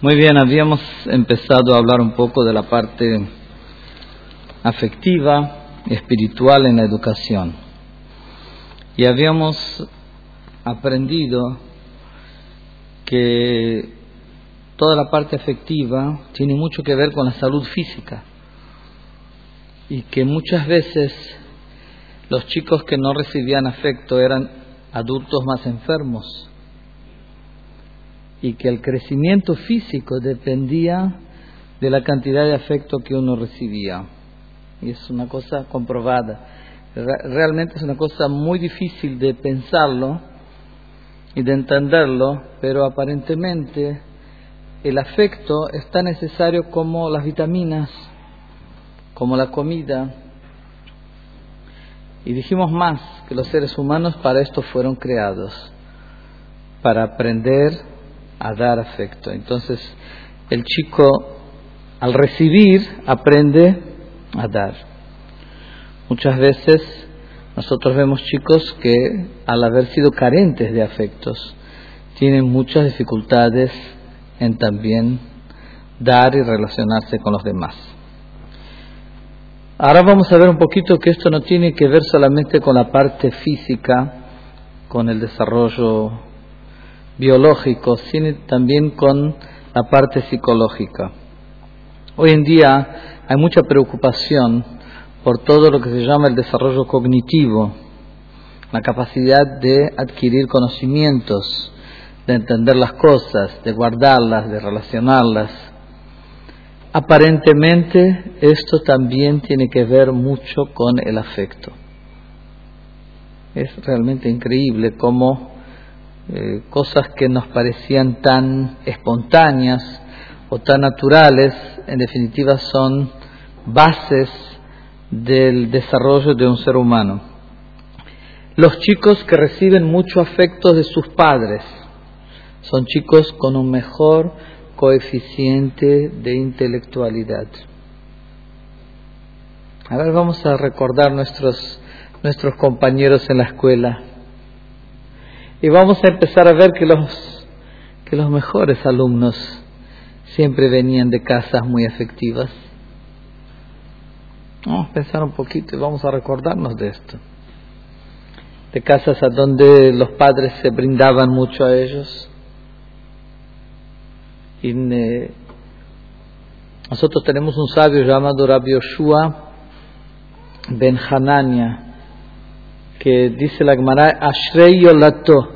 Muy bien, habíamos empezado a hablar un poco de la parte afectiva y espiritual en la educación. Y habíamos aprendido que toda la parte afectiva tiene mucho que ver con la salud física. Y que muchas veces los chicos que no recibían afecto eran adultos más enfermos. Y que el crecimiento físico dependía de la cantidad de afecto que uno recibía. Y es una cosa comprobada. Realmente es una cosa muy difícil de pensarlo y de entenderlo, pero aparentemente el afecto es tan necesario como las vitaminas, como la comida. Y dijimos más, que los seres humanos para esto fueron creados, para aprender a dar afecto. Entonces, el chico al recibir aprende a dar. Muchas veces nosotros vemos chicos que al haber sido carentes de afectos tienen muchas dificultades en también dar y relacionarse con los demás. Ahora vamos a ver un poquito que esto no tiene que ver solamente con la parte física, con el desarrollo biológico, sino también con la parte psicológica. Hoy en día hay mucha preocupación por todo lo que se llama el desarrollo cognitivo, la capacidad de adquirir conocimientos, de entender las cosas, de guardarlas, de relacionarlas. Aparentemente esto también tiene que ver mucho con el afecto. Es realmente increíble cómo cosas que nos parecían tan espontáneas o tan naturales, en definitiva son bases del desarrollo de un ser humano. Los chicos que reciben mucho afecto de sus padres son chicos con un mejor coeficiente de intelectualidad. A ver, vamos a recordar nuestros compañeros en la escuela. Y vamos a empezar a ver que los mejores alumnos siempre venían de casas muy afectivas. Vamos a pensar un poquito y vamos a recordarnos de esto. De casas a donde los padres se brindaban mucho a ellos. Y nosotros tenemos un sabio llamado Rabbi Yoshua ben Hanania, que dice la Gemara, Ashrei Yolato,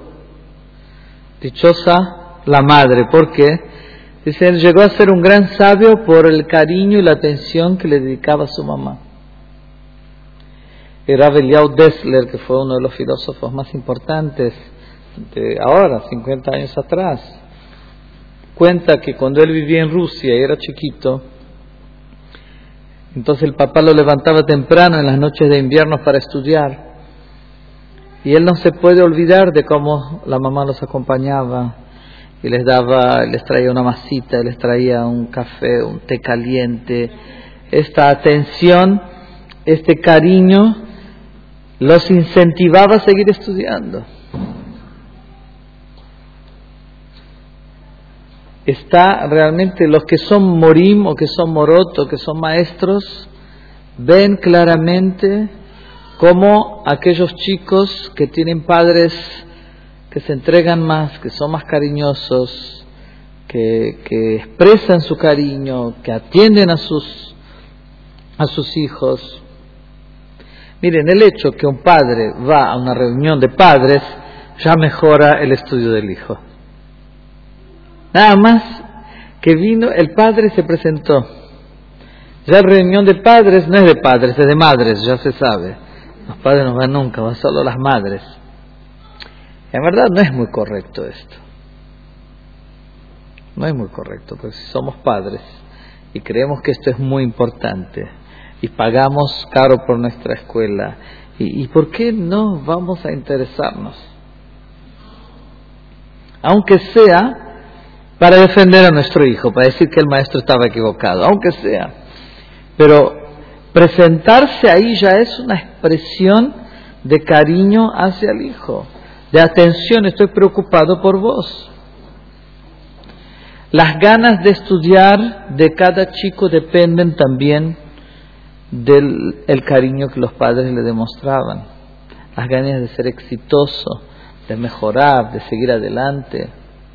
dichosa la madre. ¿Por qué? Dice, él llegó a ser un gran sabio por el cariño y la atención que le dedicaba a su mamá. Y Rav Eliyahu Dessler, que fue uno de los filósofos más importantes de ahora, 50 años atrás, cuenta que cuando él vivía en Rusia y era chiquito, entonces el papá lo levantaba temprano en las noches de invierno para estudiar. Y él no se puede olvidar de cómo la mamá los acompañaba y les traía una masita, les traía un café, un té caliente. Esta atención, este cariño, los incentivaba a seguir estudiando. Está realmente, los que son morim o que son morot o que son maestros, ven claramente cómo aquellos chicos que tienen padres que se entregan más, que son más cariñosos, que expresan su cariño, que atienden a sus hijos. Miren, el hecho que un padre va a una reunión de padres ya mejora el estudio del hijo. Nada más que vino, el padre se presentó. Ya la reunión de padres no es de padres, es de madres, ya se sabe. Los padres no van nunca, van solo las madres. En verdad no es muy correcto esto. No es muy correcto, porque si somos padres y creemos que esto es muy importante y pagamos caro por nuestra escuela, ¿y por qué no vamos a interesarnos? Aunque sea para defender a nuestro hijo, para decir que el maestro estaba equivocado, aunque sea. Pero presentarse ahí ya es una expresión de cariño hacia el hijo, de atención, estoy preocupado por vos. Las ganas de estudiar de cada chico dependen también del cariño que los padres le demostraban. Las ganas de ser exitoso, de mejorar, de seguir adelante.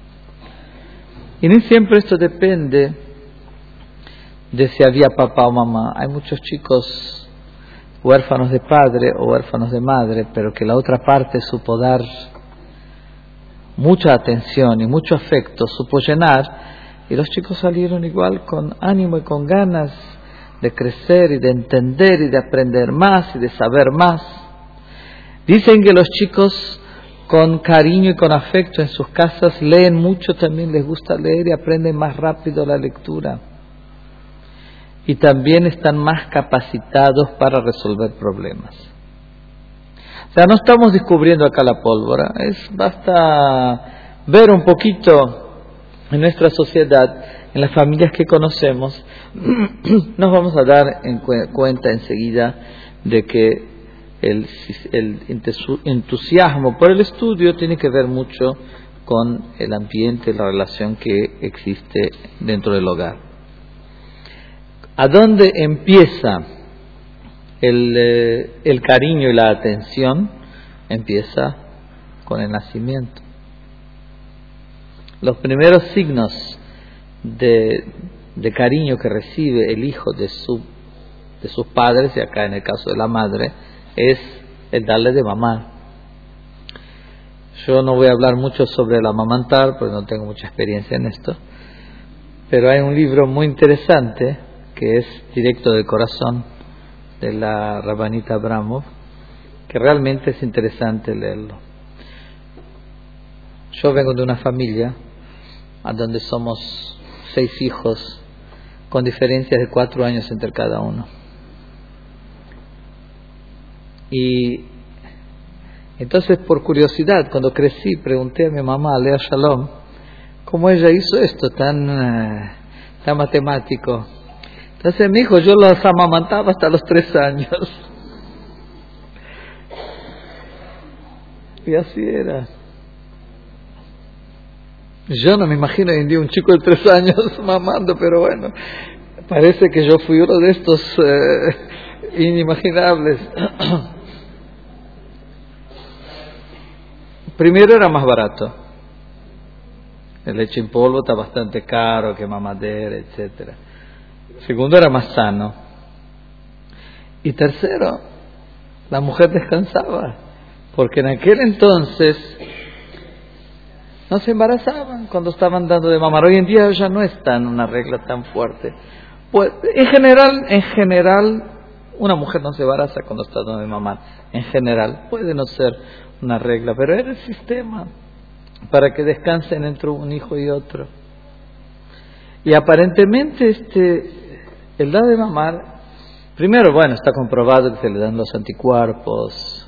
Y no siempre esto depende de si había papá o mamá. Hay muchos chicos huérfanos de padre o huérfanos de madre, pero que la otra parte supo dar mucha atención y mucho afecto, supo llenar, y los chicos salieron igual con ánimo y con ganas de crecer y de entender y de aprender más y de saber más. Dicen que los chicos con cariño y con afecto en sus casas leen mucho, también les gusta leer y aprenden más rápido la lectura. Y también están más capacitados para resolver problemas. O sea, no estamos descubriendo acá la pólvora, basta ver un poquito en nuestra sociedad, en las familias que conocemos, nos vamos a dar cuenta enseguida de que el entusiasmo por el estudio tiene que ver mucho con el ambiente, la relación que existe dentro del hogar. ¿A dónde empieza el cariño y la atención? Empieza con el nacimiento. Los primeros signos de cariño que recibe el hijo de sus padres, y acá en el caso de la madre, es el darle de mamar. Yo no voy a hablar mucho sobre el amamantar, porque no tengo mucha experiencia en esto, pero hay un libro muy interesante que es directo del corazón de la Rabbanita Abramov, que realmente es interesante leerlo. Yo vengo de una familia a donde somos 6 hijos con diferencias de 4 años entre cada uno. Y entonces, por curiosidad, cuando crecí, pregunté a mi mamá, Lea Shalom, cómo ella hizo esto tan matemático. Entonces me dijo, yo los amamantaba hasta los 3 años. Y así era. Yo no me imagino hoy en día un chico de 3 años mamando, pero bueno, parece que yo fui uno de estos inimaginables. Primero era más barato. El leche en polvo está bastante caro que mamadera, etcétera. Segundo, era más sano. Y tercero, la mujer descansaba, porque en aquel entonces no se embarazaban cuando estaban dando de mamar. Hoy en día ya no es una regla tan fuerte. Pues en general, una mujer no se embaraza cuando está dando de mamar. En general, puede no ser una regla, pero era el sistema para que descansen entre un hijo y otro. Y aparentemente el dar de mamar, primero, bueno, está comprobado que se le dan los anticuerpos.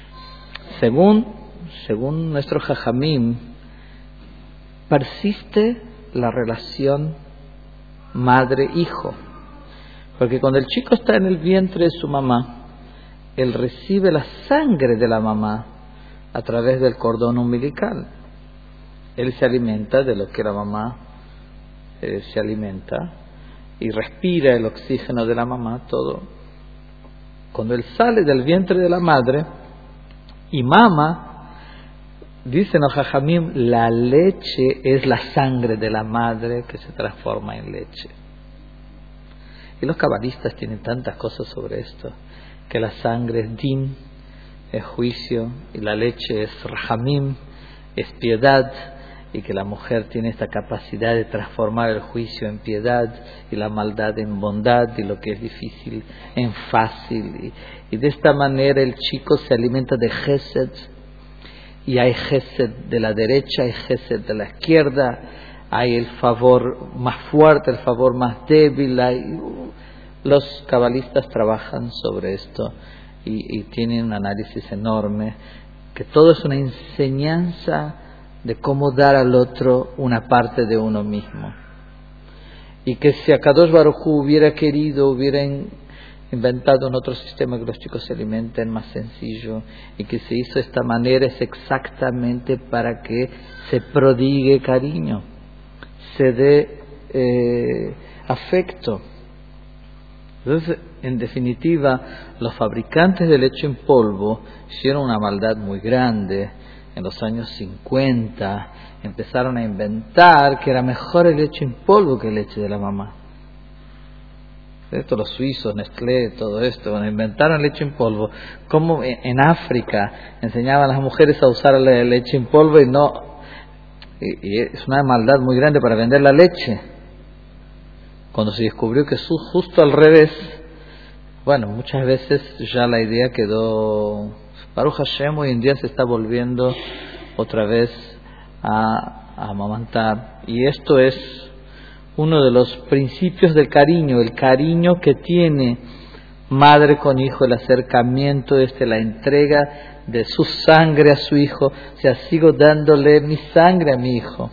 Según nuestro Jajamim, persiste la relación madre-hijo, porque cuando el chico está en el vientre de su mamá, él recibe la sangre de la mamá a través del cordón umbilical. Él se alimenta de lo que la mamá se alimenta y respira el oxígeno de la mamá, todo. Cuando él sale del vientre de la madre y mama, dicen los Jajamim, la leche es la sangre de la madre que se transforma en leche. Y los cabalistas tienen tantas cosas sobre esto, que la sangre es din, es juicio, y la leche es rahamim, es piedad, y que la mujer tiene esta capacidad de transformar el juicio en piedad y la maldad en bondad y lo que es difícil en fácil. Y de esta manera el chico se alimenta de Gesed, y hay Gesed de la derecha, hay Gesed de la izquierda, hay el favor más fuerte, el favor más débil. Los cabalistas trabajan sobre esto y tienen un análisis enorme, que todo es una enseñanza de cómo dar al otro una parte de uno mismo. Y que si Akadosh Baruj Hu hubiera querido, hubiera inventado un otro sistema que los chicos se alimenten más sencillo, y que se hizo de esta manera, es exactamente para que se prodigue cariño. se dé afecto. Entonces, en definitiva, los fabricantes de leche en polvo hicieron una maldad muy grande. En los años 50 empezaron a inventar que era mejor el leche en polvo que el leche de la mamá. Esto, los suizos, Nestlé, todo esto, bueno, inventaron leche en polvo. Como en África enseñaban a las mujeres a usar la leche en polvo y es una maldad muy grande para vender la leche. Cuando se descubrió que es justo al revés, bueno, muchas veces ya la idea quedó. Baruch Hashem, hoy en día se está volviendo otra vez a amamantar. Y esto es uno de los principios del cariño, el cariño que tiene madre con hijo, el acercamiento, la entrega de su sangre a su hijo. O sea, sigo dándole mi sangre a mi hijo.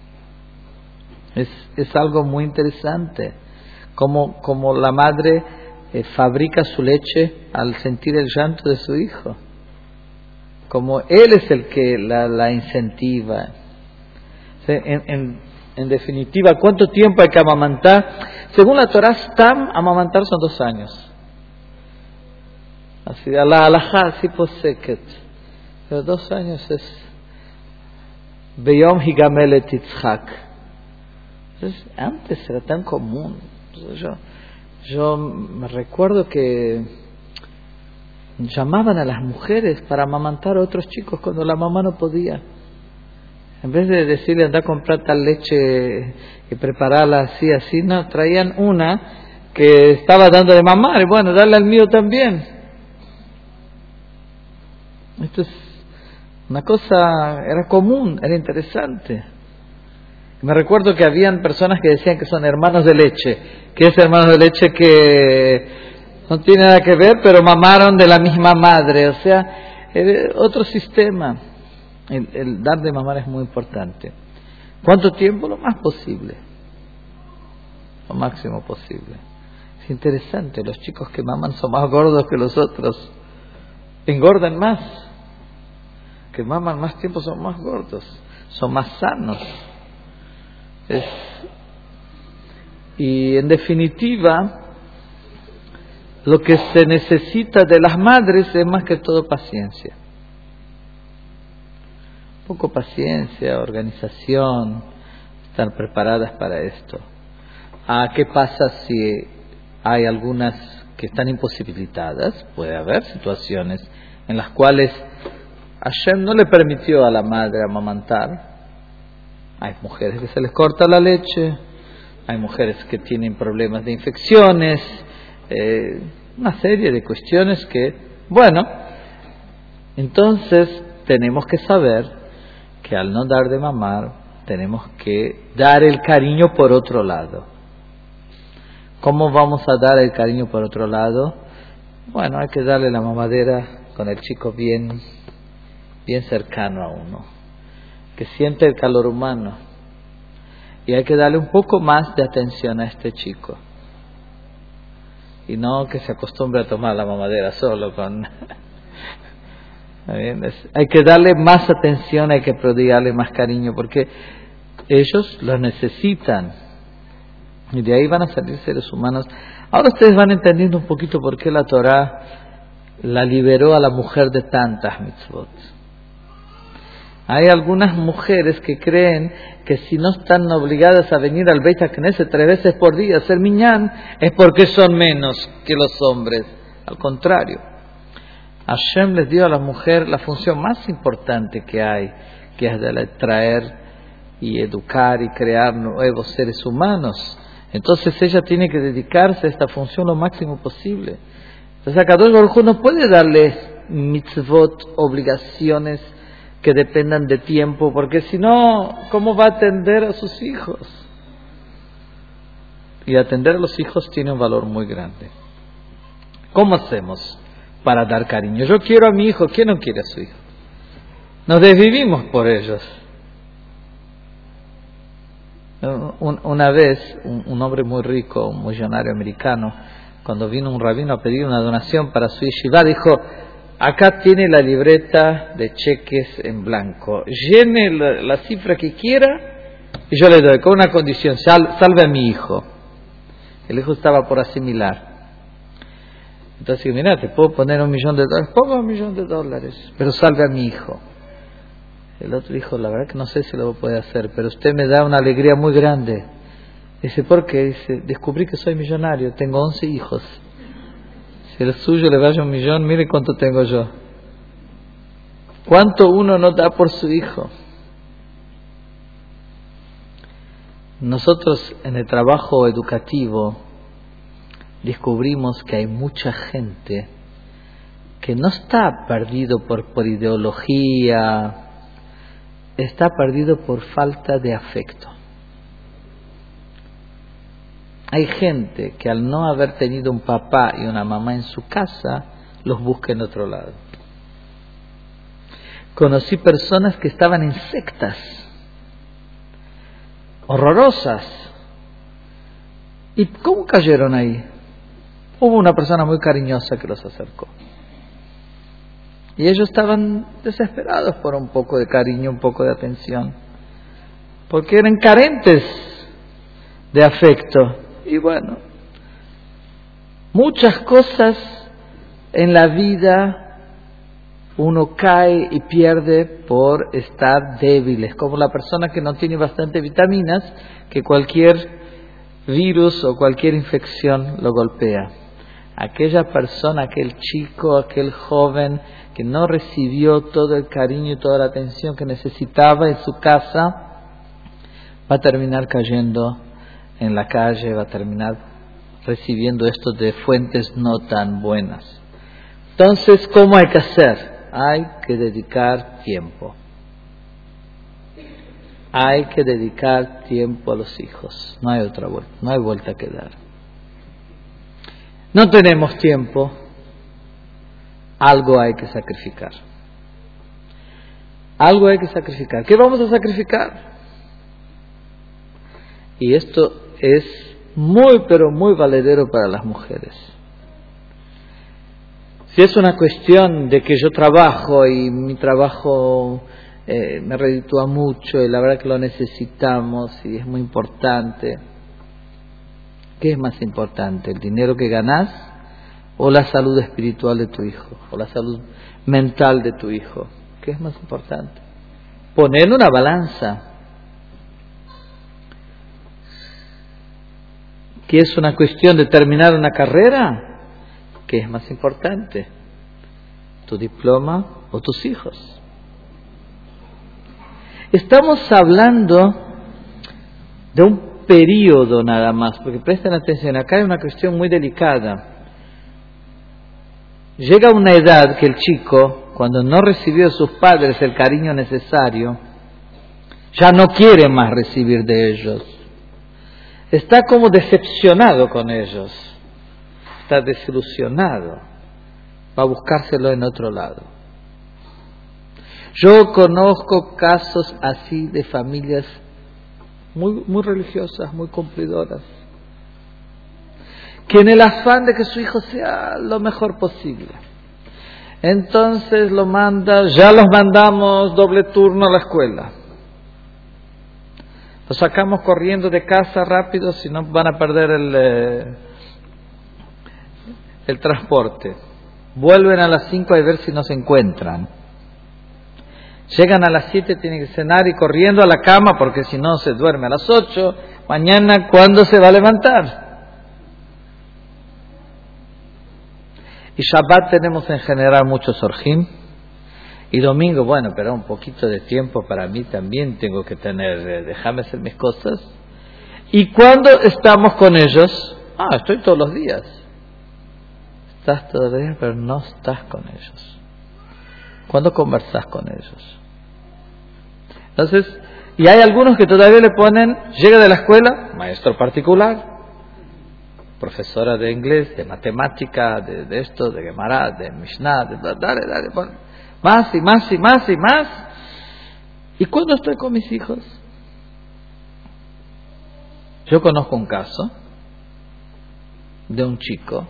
Es algo muy interesante, como la madre fabrica su leche al sentir el llanto de su hijo, como él es el que la incentiva. En definitiva, ¿cuánto tiempo hay que amamantar? Según la Torah, Stam, amamantar son 2 años. Así, la halajá, así poseket. Pero 2 años es Beyom Higamel Titzhak. Entonces, antes era tan común. Yo me recuerdo que llamaban a las mujeres para amamantar a otros chicos cuando la mamá no podía. En vez de decirle anda a comprar tal leche y prepararla así, no, traían una que estaba dando de mamar, y bueno, darle al mío también. Esto es una cosa, era común, era interesante. Me recuerdo que habían personas que decían que son hermanos de leche, que es hermanos de leche que no tiene nada que ver, pero mamaron de la misma madre, o sea, otro sistema. El dar de mamar es muy importante. ¿Cuánto tiempo? Lo más posible, lo máximo posible. Es interesante, los chicos que maman son más gordos que los otros, engordan más, que maman más tiempo son más gordos, son más sanos. Y en definitiva, lo que se necesita de las madres es más que todo paciencia. Un poco paciencia, organización, estar preparadas para esto. ¿Qué pasa si hay algunas que están imposibilitadas? Puede haber situaciones en las cuales Hashem no le permitió a la madre amamantar. Hay mujeres que se les corta la leche, hay mujeres que tienen problemas de infecciones, una serie de cuestiones que, bueno, entonces tenemos que saber que al no dar de mamar, tenemos que dar el cariño por otro lado. ¿Cómo vamos a dar el cariño por otro lado? Bueno, hay que darle la mamadera con el chico bien cercano a uno, que siente el calor humano, y hay que darle un poco más de atención a este chico, y no que se acostumbre a tomar la mamadera solo con... Hay que darle más atención, hay que prodigarle más cariño, porque ellos lo necesitan, y de ahí van a salir seres humanos. Ahora ustedes van entendiendo un poquito por qué la Torah la liberó a la mujer de tantas mitzvot. Hay algunas mujeres que creen que si no están obligadas a venir al Beit HaKnesset 3 veces por día a hacer minyan, es porque son menos que los hombres. Al contrario, Hashem les dio a la mujer la función más importante que hay, que es de traer y educar y crear nuevos seres humanos. Entonces ella tiene que dedicarse a esta función lo máximo posible. Entonces Akadosh Baruj Hu no puede darle mitzvot, obligaciones que dependan de tiempo, porque si no, ¿cómo va a atender a sus hijos? Y atender a los hijos tiene un valor muy grande. ¿Cómo hacemos para dar cariño? Yo quiero a mi hijo, ¿quién no quiere a su hijo? Nos desvivimos por ellos. Una vez, un hombre muy rico, un millonario americano, cuando vino un rabino a pedir una donación para su yeshiva, dijo: acá tiene la libreta de cheques en blanco, llene la cifra que quiera Y yo le doy con una condición, salve a mi hijo. El hijo estaba por asimilar. Entonces, mira, te puedo poner $1.000.000, pongo $1.000.000, pero salve a mi hijo. El otro dijo, la verdad que no sé si lo puede hacer, pero usted me da una alegría muy grande. Dice, ¿por qué? Dice, descubrí que soy millonario, tengo 11 hijos. Si el suyo le vaya $1.000.000, mire cuánto tengo yo. ¿Cuánto uno no da por su hijo? Nosotros en el trabajo educativo descubrimos que hay mucha gente que no está perdido por ideología, está perdido por falta de afecto. Hay gente que al no haber tenido un papá y una mamá en su casa, los busca en otro lado. Conocí personas que estaban en sectas horrorosas. ¿Y cómo cayeron ahí? Hubo una persona muy cariñosa que los acercó. Y ellos estaban desesperados por un poco de cariño, un poco de atención, porque eran carentes de afecto. Y bueno, muchas cosas en la vida uno cae y pierde por estar débiles, como la persona que no tiene bastante vitaminas, que cualquier virus o cualquier infección lo golpea. Aquella persona, aquel chico, aquel joven que no recibió todo el cariño y toda la atención que necesitaba en su casa, va a terminar cayendo en la calle, va a terminar recibiendo esto de fuentes no tan buenas. Entonces, ¿cómo hay que hacer? Hay que dedicar tiempo. Hay que dedicar tiempo a los hijos. No hay otra vuelta, no hay vuelta que dar. No tenemos tiempo, algo hay que sacrificar. Algo hay que sacrificar. ¿Qué vamos a sacrificar? Y esto es muy, pero muy valedero para las mujeres. Si es una cuestión de que yo trabajo y mi trabajo me reditúa mucho y la verdad que lo necesitamos y es muy importante, ¿qué es más importante? ¿El dinero que ganás o la salud espiritual de tu hijo? ¿O la salud mental de tu hijo? ¿Qué es más importante? Poner una balanza. ¿Qué es una cuestión de terminar una carrera? ¿Qué es más importante? ¿Tu diploma o tus hijos? Estamos hablando de un periodo nada más, porque presten atención, acá hay una cuestión muy delicada. Llega una edad que el chico, cuando no recibió de sus padres el cariño necesario, ya no quiere más recibir de ellos. Está como decepcionado con ellos, está desilusionado, va a buscárselo en otro lado. Yo conozco casos así de familias muy religiosas, muy cumplidoras, que en el afán de que su hijo sea lo mejor posible, entonces ya los mandamos doble turno a la escuela. Los sacamos corriendo de casa rápido, si no van a perder el transporte. Vuelven a las 5 a ver si no se encuentran. Llegan a las 7, tienen que cenar y corriendo a la cama, porque si no se duerme a las 8. Mañana, ¿cuándo se va a levantar? Y Shabbat tenemos en general muchos orjim. Y domingo, bueno, pero un poquito de tiempo para mí también tengo que tener, déjame hacer mis cosas. Y cuando estamos con ellos, estoy todos los días. Estás todos los días, pero no estás con ellos. ¿Cuándo conversás con ellos? Entonces, y hay algunos que todavía le ponen, llega de la escuela, maestro particular, profesora de inglés, de matemática, de esto, de Gemara, de Mishnah, dale, pon. Más y más y más y más. ¿Y cuándo estoy con mis hijos? Yo conozco un caso de un chico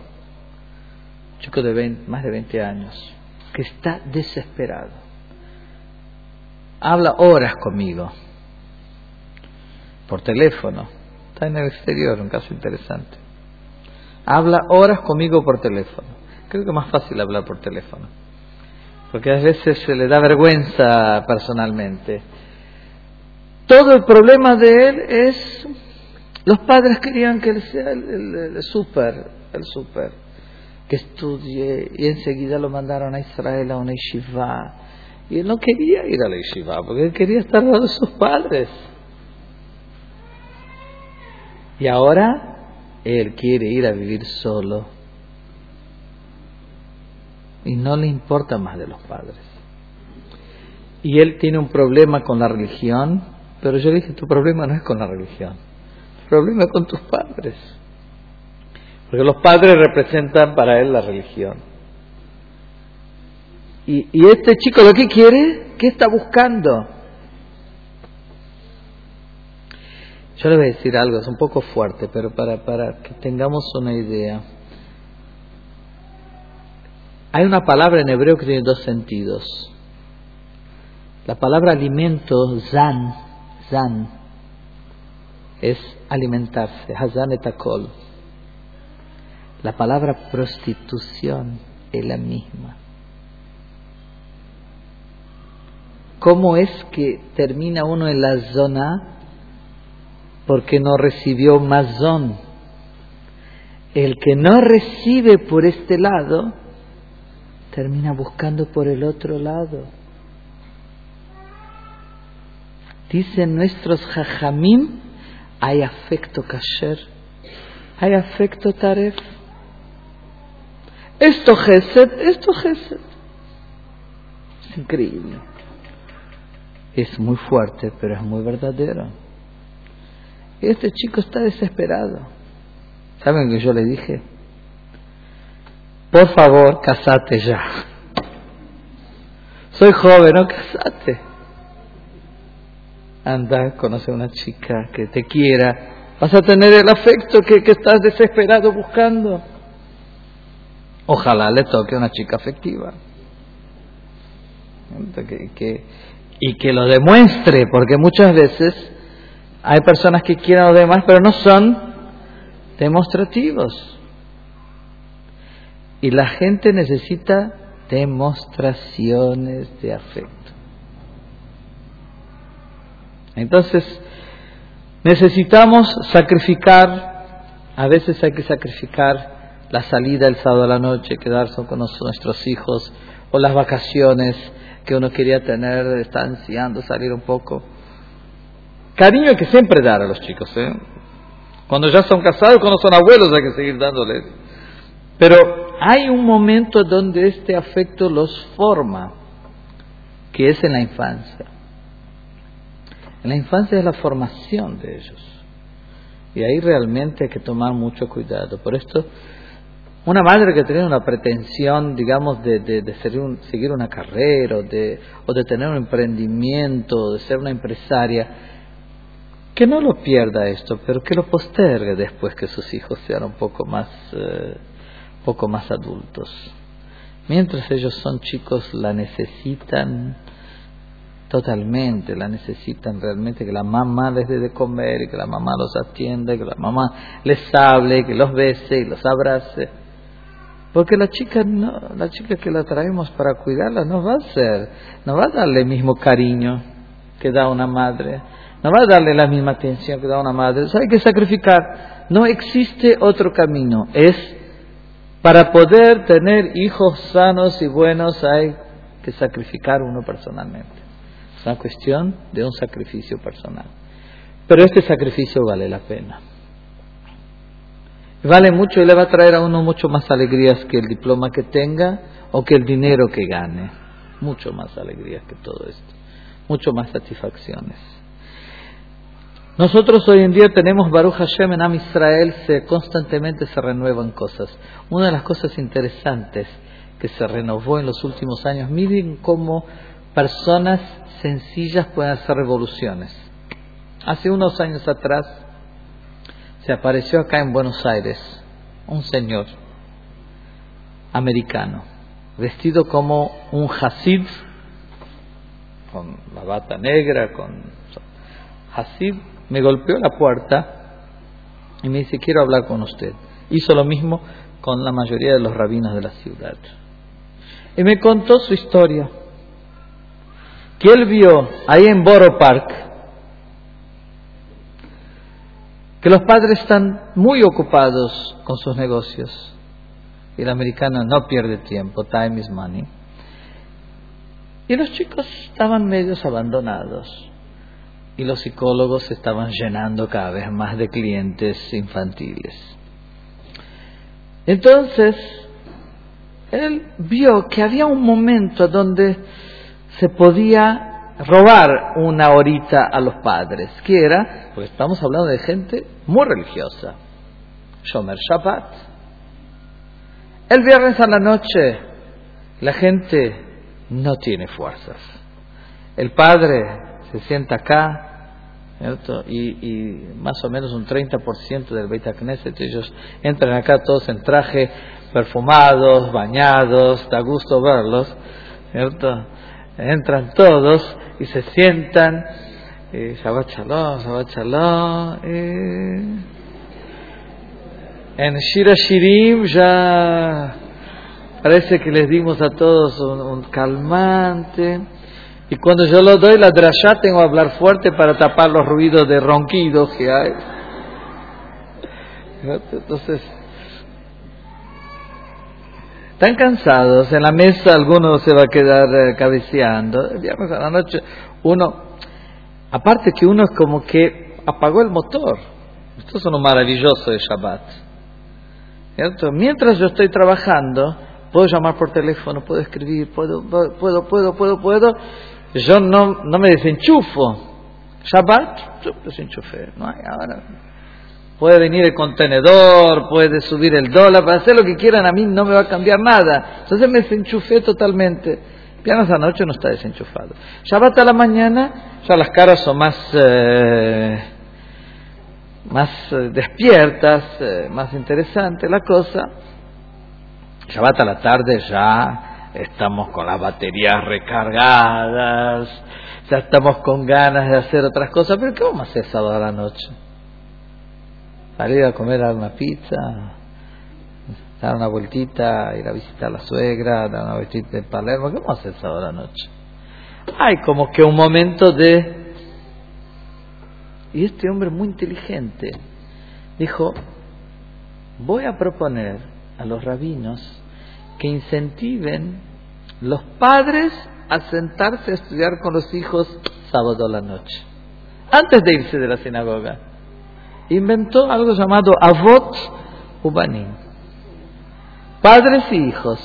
de más de 20 años, que está desesperado. Habla horas conmigo. por teléfono. Está en el exterior, un caso interesante. Habla horas conmigo por teléfono. Creo que es más fácil hablar por teléfono, porque a veces se le da vergüenza personalmente. Todo el problema de él es, los padres querían que él sea el súper, que estudie, y enseguida lo mandaron a Israel a una yeshiva, y él no quería ir a la yeshiva porque él quería estar al lado de sus padres. Y ahora él quiere ir a vivir solo y no le importa más de los padres. Y él tiene un problema con la religión, pero yo le dije, tu problema no es con la religión, tu problema es con tus padres, porque los padres representan para él la religión. Y este chico lo que quiere, ¿qué está buscando? Yo le voy a decir algo, es un poco fuerte, pero para que tengamos una idea. Hay una palabra en hebreo que tiene dos sentidos. La palabra alimento, zan, es alimentarse, hazan etakol. La palabra prostitución es la misma. ¿Cómo es que termina uno en la zona? Porque no recibió mazón. El que no recibe por este lado, termina buscando por el otro lado. Dicen nuestros jajamim, hay afecto kasher, hay afecto taref. Esto gesed. Es increíble. Es muy fuerte, pero es muy verdadero. Y este chico está desesperado. ¿Saben que yo le dije? Por favor, casate ya. Soy joven, no casate. Anda, conoce a una chica que te quiera. Vas a tener el afecto que estás desesperado buscando. Ojalá le toque una chica afectiva. Y que lo demuestre, porque muchas veces hay personas que quieren a los demás, pero no son demostrativos. Y la gente necesita demostraciones de afecto. Entonces, necesitamos sacrificar, a veces hay que sacrificar la salida el sábado a la noche, quedarse con nuestros hijos, o las vacaciones que uno quería tener, está ansiando salir un poco. Cariño hay que siempre dar a los chicos, ¿eh? Cuando ya son casados, cuando son abuelos hay que seguir dándoles. Pero hay un momento donde este afecto los forma, que es en la infancia. En la infancia es la formación de ellos. Y ahí realmente hay que tomar mucho cuidado. Por esto, una madre que tiene una pretensión, digamos, de seguir una carrera, o de tener un emprendimiento, de ser una empresaria, que no lo pierda esto, pero que lo postergue después que sus hijos sean un poco más adultos. Mientras ellos son chicos, la necesitan totalmente, la necesitan realmente, que la mamá les dé de comer, y que la mamá los atienda, que la mamá les hable, que los bese y los abrace. Porque la chica que la traemos para cuidarla no va a darle el mismo cariño que da una madre, no va a darle la misma atención que da una madre. O sea, hay que sacrificar. No existe otro camino. Para poder tener hijos sanos y buenos hay que sacrificar uno personalmente. Es una cuestión de un sacrificio personal. Pero este sacrificio vale la pena. Vale mucho y le va a traer a uno mucho más alegrías que el diploma que tenga o que el dinero que gane. Mucho más alegrías que todo esto. Mucho más satisfacciones. Nosotros hoy en día tenemos Baruch Hashem en Am Israel, constantemente se renuevan cosas. Una de las cosas interesantes que se renovó en los últimos años, miren cómo personas sencillas pueden hacer revoluciones. Hace unos años atrás se apareció acá en Buenos Aires un señor americano, vestido como un Hasid, con la bata negra, con Hasid, me golpeó la puerta y me dice, quiero hablar con usted. Hizo lo mismo con la mayoría de los rabinos de la ciudad. Y me contó su historia, que él vio ahí en Borough Park que los padres están muy ocupados con sus negocios. Y el americano no pierde tiempo, time is money. Y los chicos estaban medios abandonados. Y los psicólogos se estaban llenando cada vez más de clientes infantiles. Entonces, él vio que había un momento donde se podía robar una horita a los padres. ¿Qué era? Porque estamos hablando de gente muy religiosa. Shomer Shabbat. El viernes a la noche, la gente no tiene fuerzas. El padre se sienta acá, ¿cierto? Y más o menos un 30% del Beit HaKnesset, ellos entran acá todos en traje, perfumados, bañados, da gusto verlos, ¿cierto? Entran todos y se sientan, Shabbat Shalom, Shabbat Shalom, en Shira Shirim ya parece que les dimos a todos un calmante. Y cuando yo lo doy la drashá tengo que hablar fuerte para tapar los ruidos de ronquidos que hay. Entonces, están cansados. En la mesa alguno se va a quedar cabeceando. El viernes a la noche uno, aparte que uno es como que apagó el motor. Esto es lo maravilloso de Shabbat, ¿cierto? Mientras yo estoy trabajando, puedo llamar por teléfono, puedo escribir, puedo. Yo no me desenchufo. Shabbat, yo desenchufé. No hay ahora. Puede venir el contenedor, puede subir el dólar, para hacer lo que quieran, a mí no me va a cambiar nada. Entonces me desenchufé totalmente. Viernes a la noche no está desenchufado. Shabbat a la mañana, ya las caras son más despiertas, más interesante la cosa. Shabbat a la tarde ya estamos con las baterías recargadas, ya estamos con ganas de hacer otras cosas, pero ¿qué vamos a hacer sábado a la noche? Salir a comer una pizza, dar una vueltita, ir a visitar a la suegra, dar una vueltita en Palermo, ¿qué vamos a hacer sábado a la noche? Hay como que un momento de... Y este hombre muy inteligente dijo, voy a proponer a los rabinos que incentiven los padres a sentarse a estudiar con los hijos sábado a la noche, antes de irse de la sinagoga. Inventó algo llamado Avot Ubanim, padres y hijos.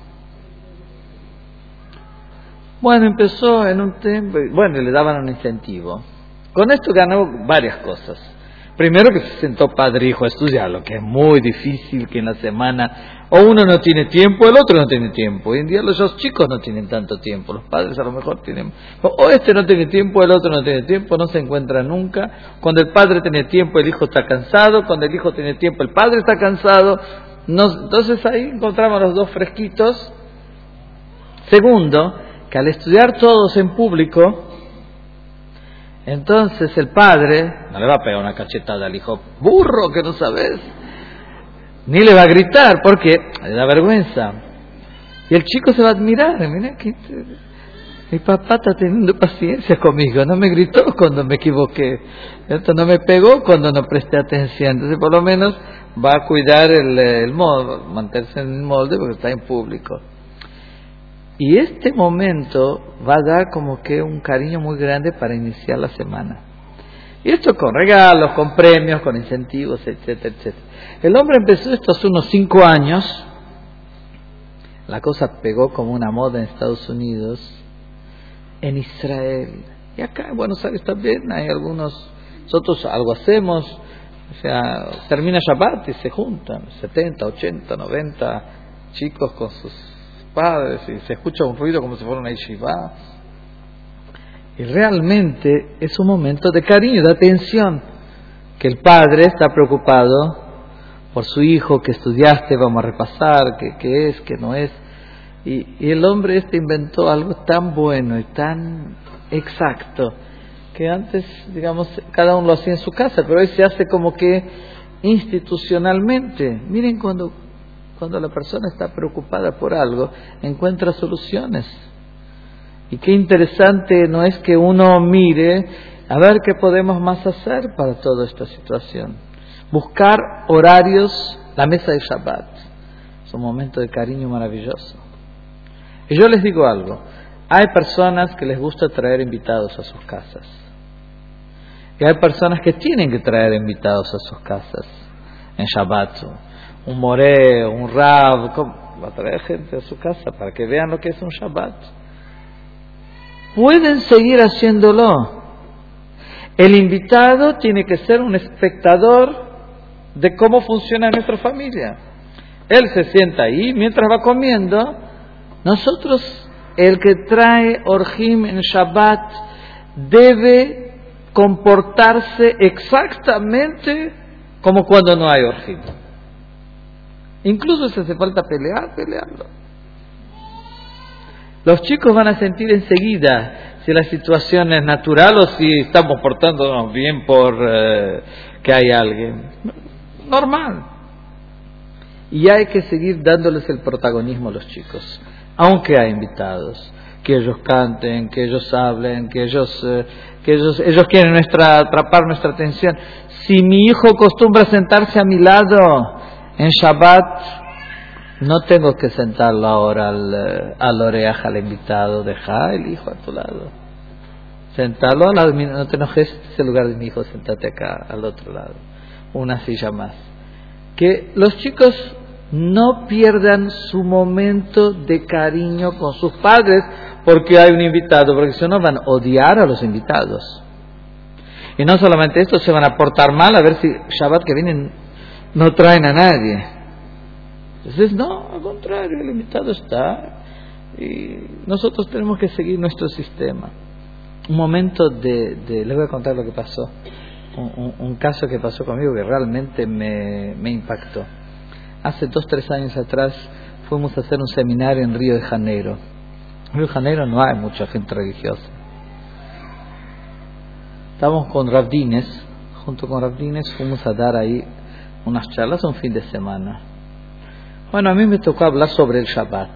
Bueno, empezó en un tiempo, bueno, le daban un incentivo. Con esto ganó varias cosas. Primero que se sentó padre e hijo a estudiar, lo que es muy difícil, que en la semana o uno no tiene tiempo, el otro no tiene tiempo. Hoy en día los chicos no tienen tanto tiempo, los padres a lo mejor tienen, o este no tiene tiempo, el otro no tiene tiempo, no se encuentran nunca. Cuando el padre tiene tiempo, el hijo está cansado, cuando el hijo tiene tiempo, el padre está cansado. Entonces ahí encontramos los dos fresquitos. Segundo, que al estudiar todos en público, entonces el padre no le va a pegar una cachetada al hijo, burro que no sabes, ni le va a gritar porque le da vergüenza. Y el chico se va a admirar, mira que mi papá está teniendo paciencia conmigo, no me gritó cuando me equivoqué, no me pegó cuando no presté atención. Entonces por lo menos va a cuidar el molde, mantenerse en el molde porque está en público. Y este momento va a dar como que un cariño muy grande para iniciar la semana. Y esto con regalos, con premios, con incentivos, etcétera, etcétera. El hombre empezó esto hace unos 5 años. La cosa pegó como una moda en Estados Unidos, en Israel. Y acá en Buenos Aires también hay algunos, nosotros algo hacemos, o sea, termina Shabbat y se juntan 70, 80, 90 chicos con sus padres y se escucha un ruido como si fuera una yeshiva. Y realmente es un momento de cariño, de atención, que el padre está preocupado por su hijo, que estudiaste, vamos a repasar, que es, que no es. Y el hombre inventó algo tan bueno y tan exacto, que antes, digamos, cada uno lo hacía en su casa, pero hoy se hace como que institucionalmente. Miren cuando la persona está preocupada por algo, encuentra soluciones. Y qué interesante no es que uno mire a ver qué podemos más hacer para toda esta situación. Buscar horarios, la mesa de Shabbat. Es un momento de cariño maravilloso. Y yo les digo algo, hay personas que les gusta traer invitados a sus casas. Y hay personas que tienen que traer invitados a sus casas en Shabbat. Un moré, un rab, va a traer gente a su casa para que vean lo que es un Shabbat. Pueden seguir haciéndolo. El invitado tiene que ser un espectador de cómo funciona nuestra familia. Él se sienta ahí mientras va comiendo. Nosotros, el que trae orjim en Shabbat, debe comportarse exactamente como cuando no hay orjim. Incluso si hace falta pelearlo. Los chicos van a sentir enseguida si la situación es natural o si estamos portándonos bien por que hay alguien. Normal. Y hay que seguir dándoles el protagonismo a los chicos, aunque hay invitados, que ellos canten, que ellos hablen, que ellos quieren atrapar nuestra atención. Si mi hijo acostumbra sentarse a mi lado en Shabbat, no tengo que sentarlo ahora al oreja, al invitado. Deja el hijo a tu lado. Sentarlo al lado, no te enojes, este es el lugar de mi hijo, sentate acá, al otro lado. Una silla más. Que los chicos no pierdan su momento de cariño con sus padres porque hay un invitado, porque si no van a odiar a los invitados. Y no solamente esto, se van a portar mal a ver si Shabbat que vienen no traen a nadie. Entonces, no, al contrario, el invitado está y nosotros tenemos que seguir nuestro sistema. Un momento les voy a contar lo que pasó. Un caso que pasó conmigo que realmente me impactó. Hace 2-3 años atrás fuimos a hacer un seminario en Río de Janeiro. En Río de Janeiro no hay mucha gente religiosa. Estábamos con Rav Dines, junto con Rav Dines fuimos a dar ahí unas charlas un fin de semana. Bueno, a mí me tocó hablar sobre el Shabbat.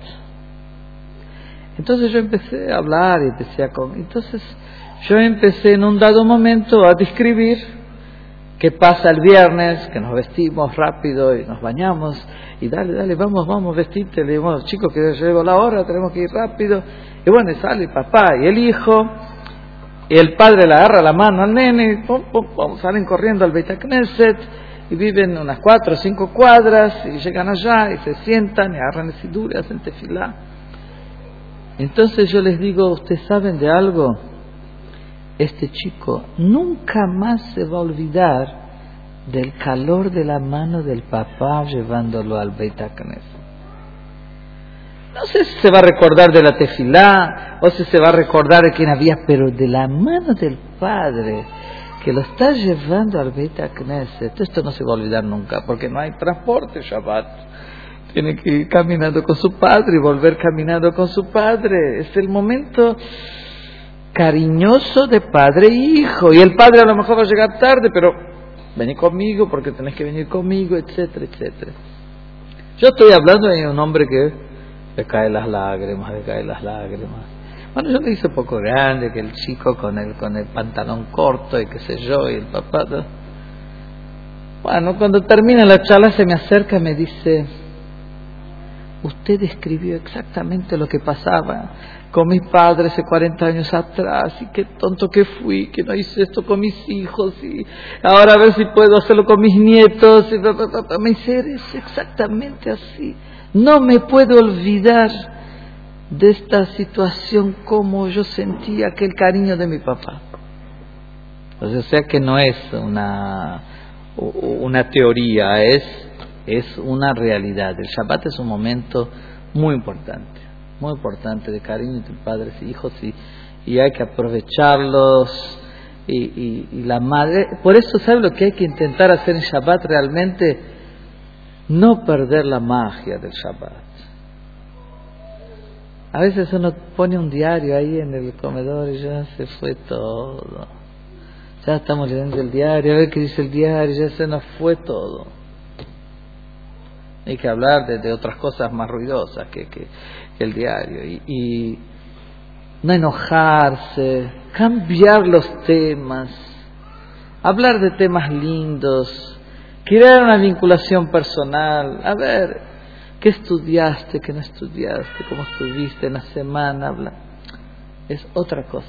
Entonces yo empecé a hablar y entonces yo empecé en un dado momento a describir qué pasa el viernes, que nos vestimos rápido y nos bañamos y dale, vamos, vestirte. Le digo, chicos, que ya llegó la hora, tenemos que ir rápido. Y bueno, sale el papá y el hijo, y el padre le agarra la mano al nene, salen corriendo al Beit Knesset y viven unas 4 o 5 cuadras y llegan allá y se sientan y agarran el sidur y hacen tefilá. Entonces yo les digo, ¿ustedes saben de algo? Este chico nunca más se va a olvidar del calor de la mano del papá llevándolo al Beit Knesset. No sé si se va a recordar de la tefilá o si se va a recordar de quién había, pero de la mano del padre que lo está llevando al Beit Knesset, esto no se va a olvidar nunca, porque no hay transporte Shabbat. Tiene que ir caminando con su padre y volver caminando con su padre. Es el momento cariñoso de padre e hijo. Y el padre a lo mejor va a llegar tarde, pero vení conmigo porque tenés que venir conmigo, etcétera, etcétera. Yo estoy hablando de un hombre que le caen las lágrimas. Bueno, yo le hice un poco grande, que el chico con el pantalón corto y qué sé yo, y el papá. ¿No? Bueno, cuando termina la charla se me acerca y me dice: usted describió exactamente lo que pasaba con mi padre hace 40 años atrás, y qué tonto que fui, que no hice esto con mis hijos, y ahora a ver si puedo hacerlo con mis nietos. Y me dice, es exactamente así. No me puedo olvidar de esta situación, como yo sentía aquel cariño de mi papá. O sea que no es una teoría, es una realidad. El Shabbat es un momento muy importante de cariño entre padres y hijos, y hay que aprovecharlos. Y la madre, por eso, ¿sabe lo que hay que intentar hacer en Shabbat realmente? No perder la magia del Shabbat. A veces uno pone un diario ahí en el comedor y ya se fue todo. Ya estamos leyendo el diario, a ver qué dice el diario, ya se nos fue todo. Hay que hablar de otras cosas más ruidosas que el diario. Y no enojarse, cambiar los temas, hablar de temas lindos, crear una vinculación personal. A ver, ¿qué estudiaste, qué no estudiaste, cómo estuviste en la semana? Habla. Es otra cosa.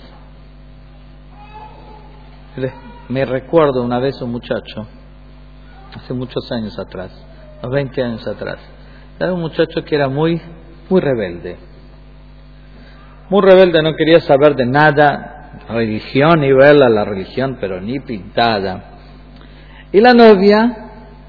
Me recuerdo una vez un muchacho, hace muchos años atrás, unos 20 años atrás, era un muchacho que era muy rebelde. Muy rebelde, no quería saber de nada, religión, ni verla la religión, pero ni pintada. Y la novia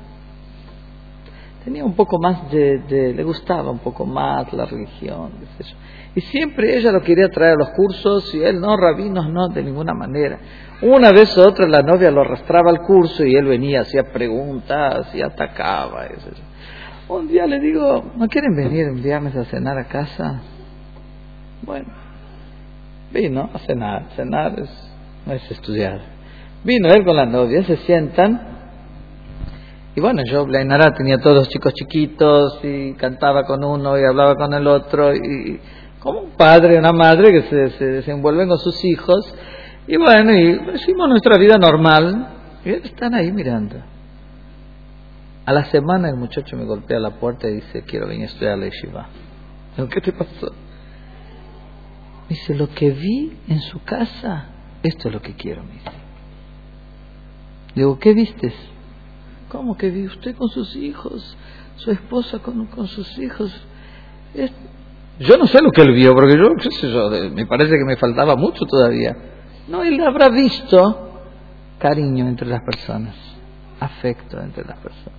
tenía un poco más le gustaba un poco más la religión, qué sé yo. Y siempre ella lo quería traer a los cursos y él no, rabinos no, de ninguna manera. Una vez u otra la novia lo arrastraba al curso y él venía, hacía preguntas y atacaba. Qué sé yo. Un día le digo, ¿no quieren venir un viernes a cenar a casa? Bueno, vino a cenar. Cenar no es estudiar. Vino él con la novia, se sientan. Y bueno, yo, la Inara, tenía todos los chicos chiquitos y cantaba con uno y hablaba con el otro. Y como un padre y una madre que se desenvuelven con sus hijos. Y bueno, y hicimos nuestra vida normal. Y ellos están ahí mirando. A la semana el muchacho me golpea la puerta y dice, quiero venir a estudiar a la yeshiva. Digo, ¿qué te pasó? Dice, lo que vi en su casa, esto es lo que quiero, me dice. Digo, ¿qué vistes? ¿Cómo que vi? Usted con sus hijos, su esposa con sus hijos. Yo no sé lo que él vio, porque yo, qué sé yo, me parece que me faltaba mucho todavía. No, él habrá visto cariño entre las personas, afecto entre las personas.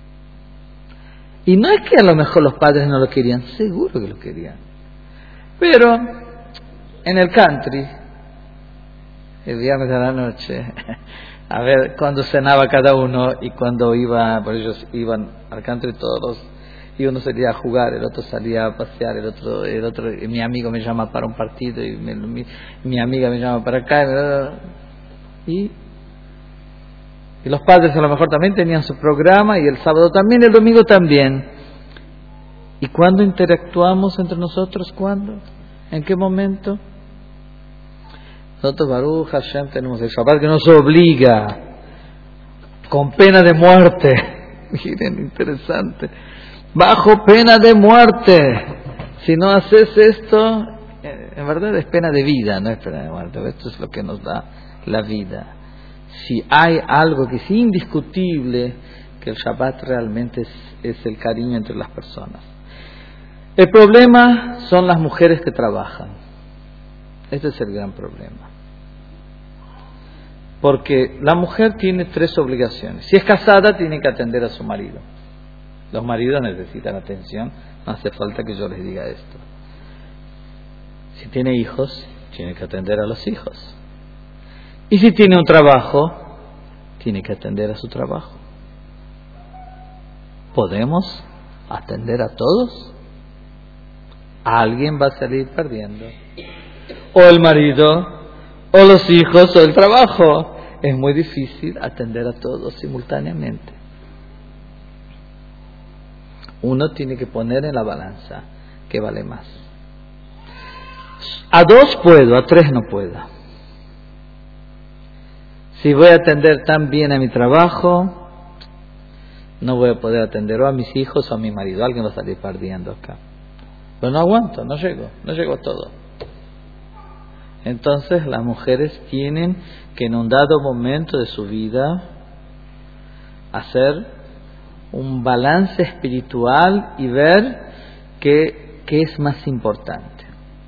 Y no es que a lo mejor los padres no lo querían, seguro que lo querían. Pero en el country, el viernes de la noche, a ver cuando cenaba cada uno y cuando iba, por ellos iban al country todos, y uno salía a jugar, el otro salía a pasear, el otro, mi amigo me llama para un partido y mi amiga me llama para acá, y los padres a lo mejor también tenían su programa, y el sábado también, el domingo también. ¿Y cuándo interactuamos entre nosotros? ¿Cuándo? ¿En qué momento? Nosotros, Baruch Hashem, tenemos el Shabbat que nos obliga, con pena de muerte. Miren, interesante. Bajo pena de muerte. Si no haces esto, en verdad es pena de vida, no es pena de muerte. Esto es lo que nos da la vida. Si hay algo que es indiscutible, que el Shabbat realmente es el cariño entre las personas. El problema son las mujeres que trabajan. Este es el gran problema. Porque la mujer tiene 3 obligaciones. Si es casada, tiene que atender a su marido. Los maridos necesitan atención, no hace falta que yo les diga esto. Si tiene hijos, tiene que atender a los hijos. Y si tiene un trabajo, tiene que atender a su trabajo. ¿Podemos atender a todos? Alguien va a salir perdiendo. O el marido, o los hijos, o el trabajo. Es muy difícil atender a todos simultáneamente. Uno tiene que poner en la balanza qué vale más. A 2 puedo, a 3 no puedo. Si voy a atender tan bien a mi trabajo, no voy a poder atender o a mis hijos o a mi marido. Alguien va a salir perdiendo acá. Pero no aguanto, no llego a todo. Entonces las mujeres tienen que en un dado momento de su vida hacer un balance espiritual y ver qué es más importante.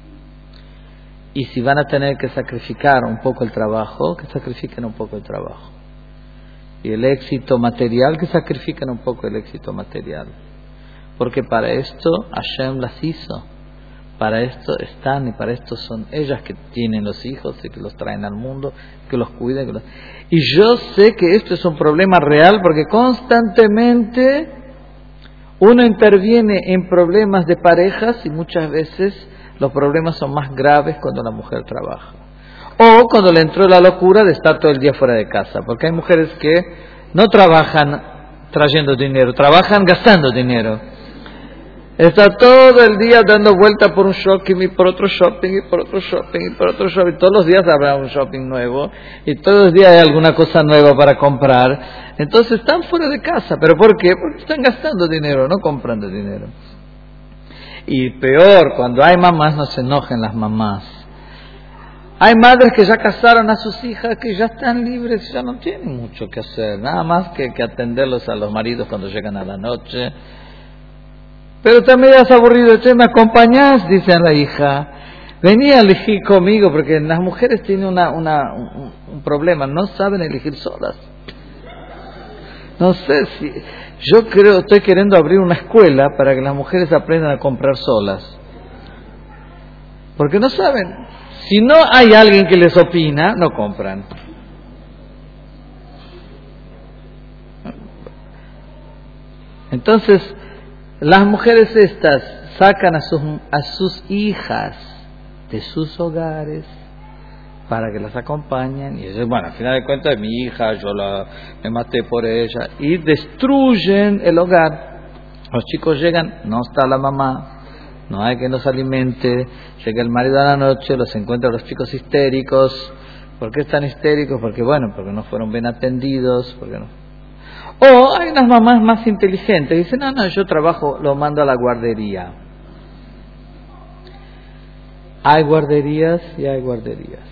Y si van a tener que sacrificar un poco el trabajo, que sacrifiquen un poco el trabajo. Y el éxito material, que sacrifiquen un poco el éxito material. Porque para esto Hashem las hizo. Para esto están y para esto son ellas que tienen los hijos y que los traen al mundo, que los cuidan. Y yo sé que esto es un problema real porque constantemente uno interviene en problemas de parejas y muchas veces los problemas son más graves cuando la mujer trabaja. O cuando le entró la locura de estar todo el día fuera de casa, porque hay mujeres que no trabajan trayendo dinero, trabajan gastando dinero. Está todo el día dando vuelta por un shopping y por otro shopping y por otro shopping y por otro shopping. Todos los días habrá un shopping nuevo y todos los días hay alguna cosa nueva para comprar. Entonces están fuera de casa. ¿Pero por qué? Porque están gastando dinero, no comprando dinero. Y peor, cuando hay mamás, no se enojen las mamás. Hay madres que ya casaron a sus hijas, que ya están libres, ya no tienen mucho que hacer, nada más que atenderlos a los maridos cuando llegan a la noche. Pero también es aburrido, ¿me acompañás? Dice a la hija. Vení a elegir conmigo, porque las mujeres tienen un problema, no saben elegir solas. No sé si... Yo estoy queriendo abrir una escuela para que las mujeres aprendan a comprar solas. Porque no saben. Si no hay alguien que les opina, no compran. Entonces, las mujeres estas sacan a sus hijas de sus hogares para que las acompañen y ellos, bueno, al final de cuentas es mi hija, me maté por ella, y destruyen el hogar. Los chicos llegan, no está la mamá, no hay quien los alimente, llega el marido a la noche, los encuentra los chicos histéricos. ¿Por qué están histéricos? Porque no fueron bien atendidos, porque no. O hay unas mamás más inteligentes, dicen, no, yo trabajo, lo mando a la guardería. Hay guarderías y hay guarderías.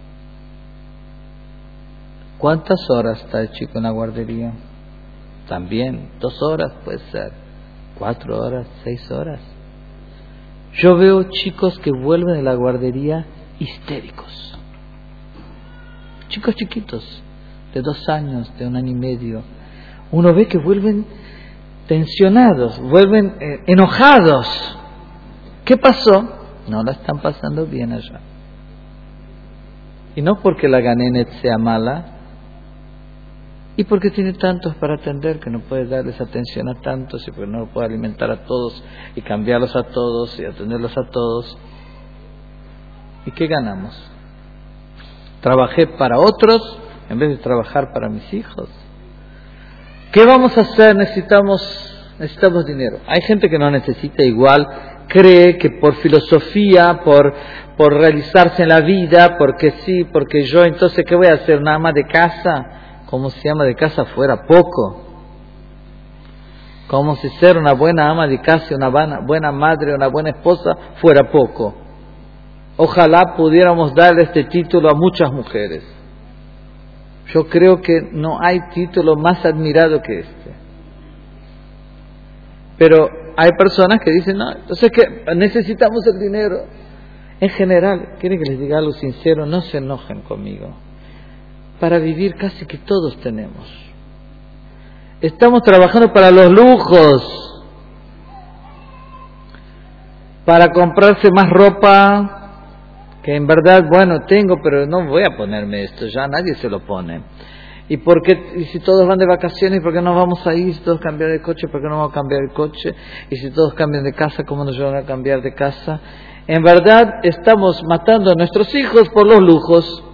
¿Cuántas horas está el chico en la guardería? También, 2 horas puede ser, 4 horas, 6 horas. Yo veo chicos que vuelven de la guardería histéricos. Chicos chiquitos, de 2 años, de 1 año y medio. Uno ve que vuelven tensionados, vuelven enojados. ¿Qué pasó? No la están pasando bien allá. Y no porque la ganenet sea mala, y porque tiene tantos para atender que no puede darles atención a tantos, y porque no puede alimentar a todos, y cambiarlos a todos, y atenderlos a todos. ¿Y qué ganamos? Trabajé para otros en vez de trabajar para mis hijos. ¿Qué vamos a hacer? Necesitamos dinero. Hay gente que no necesita, igual cree que por filosofía, por realizarse en la vida, porque sí, porque yo, entonces ¿qué voy a hacer? ¿Una ama de casa? Como si ama de casa fuera poco. Como si ser una buena ama de casa, una buena madre, una buena esposa fuera poco. Ojalá pudiéramos darle este título a muchas mujeres. Yo creo que no hay título más admirado que este. Pero hay personas que dicen, no, entonces que necesitamos el dinero. En general, quieren que les diga algo sincero, no se enojen conmigo. Para vivir casi que todos tenemos. Estamos trabajando para los lujos, para comprarse más ropa, que en verdad, tengo, pero no voy a ponerme esto, ya nadie se lo pone. ¿Y si todos van de vacaciones, por qué no vamos a ir? Si todos cambian de coche, ¿por qué no vamos a cambiar el coche? Y si todos cambian de casa, ¿cómo nos van a cambiar de casa? En verdad, estamos matando a nuestros hijos por los lujos.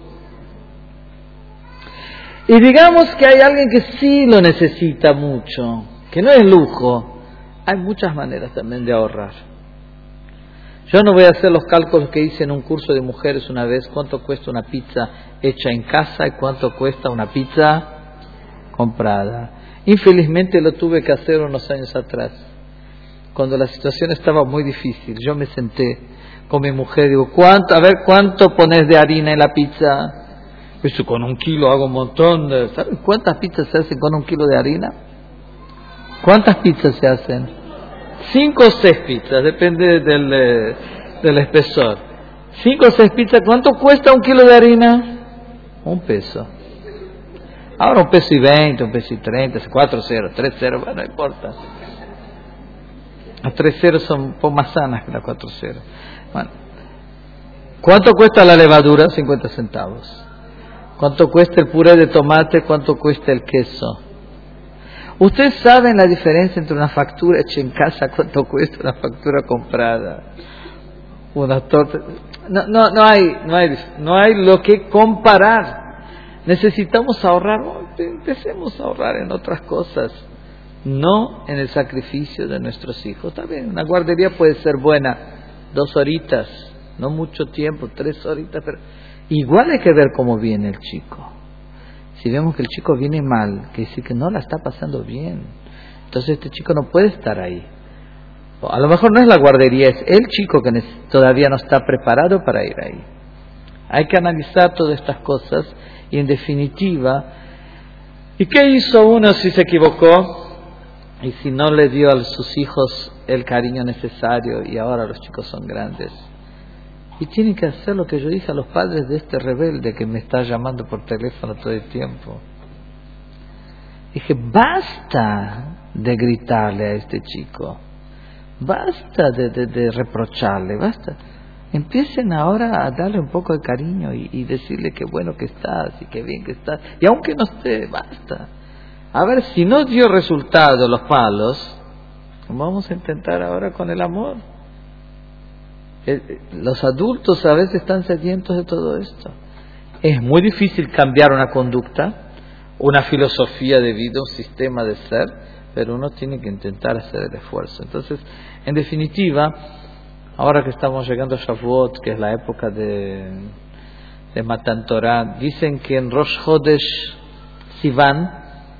Y digamos que hay alguien que sí lo necesita mucho, que no es lujo. Hay muchas maneras también de ahorrar. Yo no voy a hacer los cálculos que hice en un curso de mujeres una vez, cuánto cuesta una pizza hecha en casa y cuánto cuesta una pizza comprada. Infelizmente lo tuve que hacer unos años atrás, cuando la situación estaba muy difícil. Yo me senté con mi mujer y digo, ¿cuánto pones de harina en la pizza? Pues con 1 kilo hago un montón de... ¿Saben cuántas pizzas se hacen con 1 kilo de harina? ¿Cuántas pizzas se hacen? 5 o 6 pizzas, depende del espesor. 5 o 6 pizzas, ¿cuánto cuesta 1 kilo de harina? 1 peso. Ahora 1 peso y 20, 1 peso y 30, 4 ceros, 3 ceros, no importa. Las 3 ceros son un poco más sanas que las 4 ceros. ¿Cuánto cuesta la levadura? 50 centavos. ¿Cuánto cuesta el puré de tomate? ¿Cuánto cuesta el queso? ¿Ustedes saben la diferencia entre una factura hecha en casa, cuánto cuesta una factura comprada? Una torta. no hay lo que comparar. Necesitamos ahorrar, empecemos a ahorrar en otras cosas, no en el sacrificio de nuestros hijos. También una guardería puede ser buena, 2 horitas, no mucho tiempo, 3 horitas, pero igual hay que ver cómo viene el chico. Si vemos que el chico viene mal, que dice que no la está pasando bien, entonces este chico no puede estar ahí. A lo mejor no es la guardería, es el chico que todavía no está preparado para ir ahí. Hay que analizar todas estas cosas y en definitiva, ¿y qué hizo uno si se equivocó? Y si no le dio a sus hijos el cariño necesario y ahora los chicos son grandes. Y tienen que hacer lo que yo dije a los padres de este rebelde que me está llamando por teléfono todo el tiempo. Dije, basta de gritarle a este chico. Basta de reprocharle, basta. Empiecen ahora a darle un poco de cariño y decirle qué bueno que estás y qué bien que estás. Y aunque no esté, basta. A ver, si no dio resultado los palos, vamos a intentar ahora con el amor. Los adultos a veces están sedientos de todo esto. Es muy difícil cambiar una conducta, una filosofía de vida, un sistema de ser, pero uno tiene que intentar hacer el esfuerzo. Entonces, en definitiva, ahora que estamos llegando a Shavuot, que es la época de Matan Torah, dicen que en Rosh Chodesh Sivan,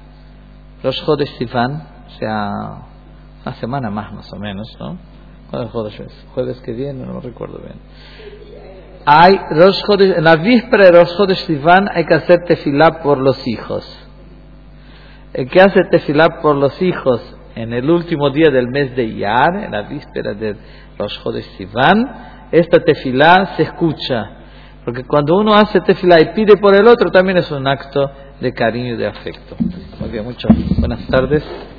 o sea, una semana más o menos, ¿no? ¿Cuándo es jueves que viene? No me recuerdo bien. Hay Rosh Chodesh, en la víspera de Rosh Chodesh Sivan hay que hacer tefilá por los hijos. El que hace tefilá por los hijos en el último día del mes de Iyar, en la víspera de Rosh Chodesh Sivan, esta tefilá se escucha. Porque cuando uno hace tefilá y pide por el otro, también es un acto de cariño y de afecto. Muy bien, muchas buenas tardes.